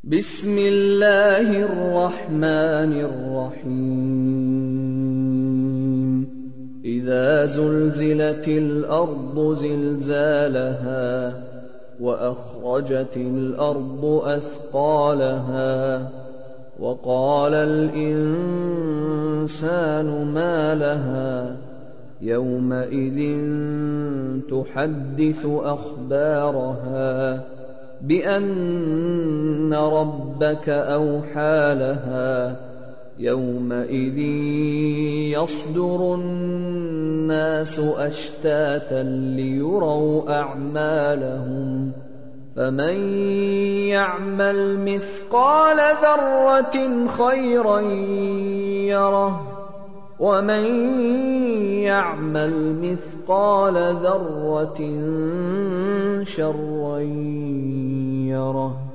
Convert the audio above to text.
بسم الله الرحمن الرحيم إذا زلزلت الأرض زلزالها وأخرجت الأرض أثقالها وقال الإنسان ما لها يومئذ تحدث أخبارها بأن ربك أوحى لها يومئذ يصدر الناس أشتاتا ليروا أعمالهم فمن يعمل مثقال ذرة خيرا يره ومن يعمل مثقال ذرة شرا يره